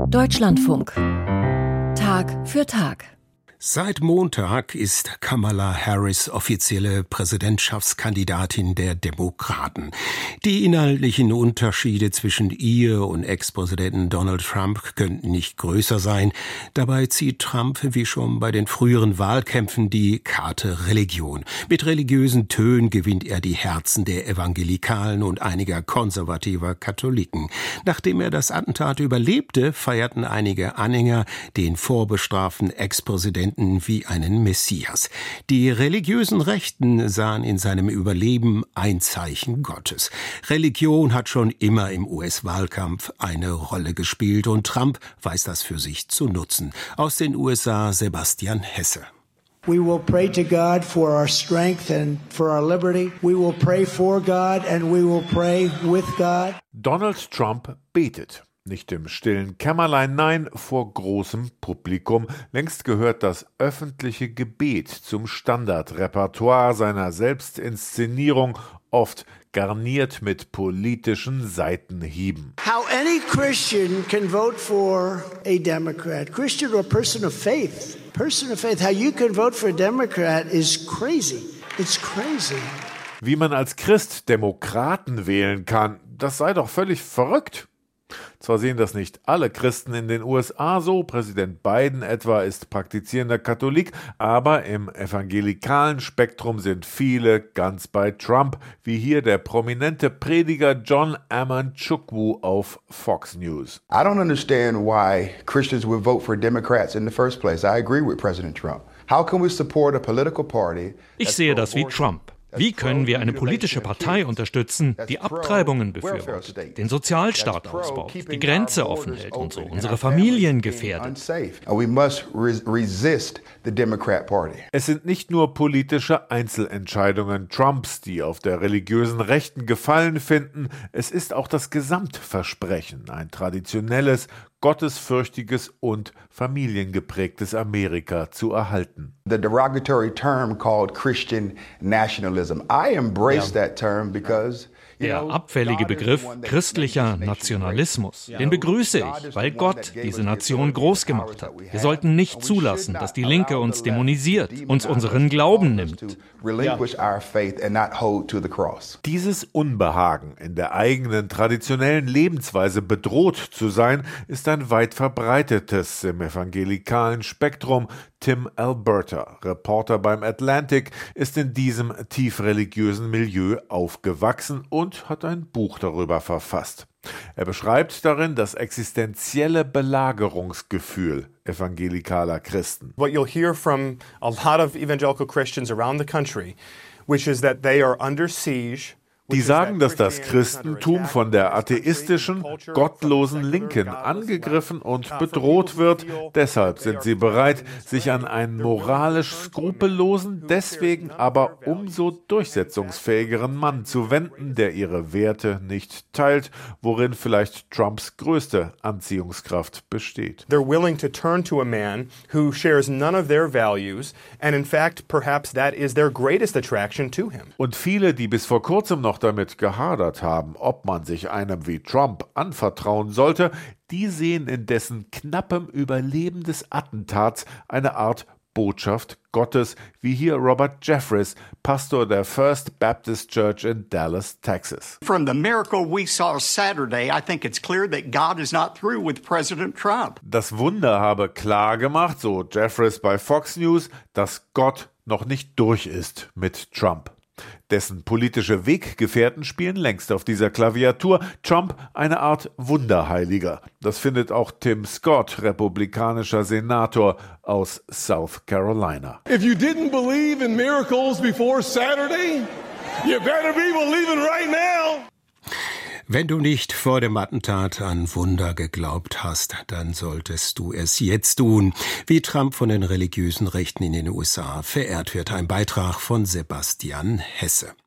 Deutschlandfunk. Tag für Tag. Seit Montag ist Kamala Harris offizielle Präsidentschaftskandidatin der Demokraten. Die inhaltlichen Unterschiede zwischen ihr und Ex-Präsidenten Donald Trump könnten nicht größer sein. Dabei zieht Trump, wie schon bei den früheren Wahlkämpfen, die Karte Religion. Mit religiösen Tönen gewinnt er die Herzen der Evangelikalen und einiger konservativer Katholiken. Nachdem er das Attentat überlebte, feierten einige Anhänger den vorbestraften Ex-Präsidenten wie einen Messias. Die religiösen Rechten sahen in seinem Überleben ein Zeichen Gottes. Religion hat schon immer im US-Wahlkampf eine Rolle gespielt und Trump weiß das für sich zu nutzen. Aus den USA Sebastian Hesse. We will pray to God for our strength and for our liberty. We will pray for God and we will pray with God. Donald Trump betet. Nicht im stillen Kämmerlein, nein, vor großem Publikum. Längst gehört das öffentliche Gebet zum Standardrepertoire seiner Selbstinszenierung, oft garniert mit politischen Seitenhieben. How any Christian can vote for a Democrat, Christian or person of faith. Person of faith, how you can vote for a Democrat is crazy. It's crazy. Wie man als Christ Demokraten wählen kann, das sei doch völlig verrückt. Zwar sehen das nicht alle Christen in den USA so, Präsident Biden etwa ist praktizierender Katholik, aber im evangelikalen Spektrum sind viele ganz bei Trump, wie hier der prominente Prediger John Amanchukwu auf Fox News. I don't understand why Christians would vote for Democrats in the first place. I agree with President Trump. How can we support a political party? Ich sehe das wie Trump. Wie können wir eine politische Partei unterstützen, die Abtreibungen befürwortet, den Sozialstaat ausbaut, die Grenze offen hält und so unsere Familien gefährdet? Es sind nicht nur politische Einzelentscheidungen Trumps, die auf der religiösen Rechten Gefallen finden, es ist auch das Gesamtversprechen, ein traditionelles, gottesfürchtiges und familiengeprägtes Amerika zu erhalten. The derogatory term called Christian nationalism. I embrace that term because der abfällige Begriff christlicher Nationalismus, den begrüße ich, weil Gott diese Nation groß gemacht hat. Wir sollten nicht zulassen, dass die Linke uns dämonisiert, uns unseren Glauben nimmt. Dieses Unbehagen, in der eigenen traditionellen Lebensweise bedroht zu sein, ist ein weit verbreitetes im evangelikalen Spektrum. Tim Alberta, Reporter beim Atlantic, ist in diesem tief religiösen Milieu aufgewachsen und hat ein Buch darüber verfasst. Er beschreibt darin das existenzielle Belagerungsgefühl evangelikaler Christen. What you'll hear from a lot of evangelical Christians around the country, which is that they are under siege. Die sagen, dass das Christentum von der atheistischen, gottlosen Linken angegriffen und bedroht wird. Deshalb sind sie bereit, sich an einen moralisch skrupellosen, deswegen aber umso durchsetzungsfähigeren Mann zu wenden, der ihre Werte nicht teilt, worin vielleicht Trumps größte Anziehungskraft besteht. They're willing to turn to a man who shares none of their values, and in fact, perhaps that is their greatest attraction to him. Und viele, die bis vor kurzem noch damit gehadert haben, ob man sich einem wie Trump anvertrauen sollte, die sehen in dessen knappem Überleben des Attentats eine Art Botschaft Gottes, wie hier Robert Jeffress, Pastor der First Baptist Church in Dallas, Texas. From the miracle we saw Saturday, I think it's clear that God is not through with President Trump. Das Wunder habe klar gemacht, so Jeffress bei Fox News, dass Gott noch nicht durch ist mit Trump. Dessen politische Weggefährten spielen längst auf dieser Klaviatur. Trump eine Art Wunderheiliger. Das findet auch Tim Scott, republikanischer Senator aus South Carolina. If you didn't believe in miracles before Saturday, you better be believing right now. Wenn du nicht vor dem Attentat an Wunder geglaubt hast, dann solltest du es jetzt tun. Wie Trump von den religiösen Rechten in den USA verehrt wird. Ein Beitrag von Sebastian Hesse.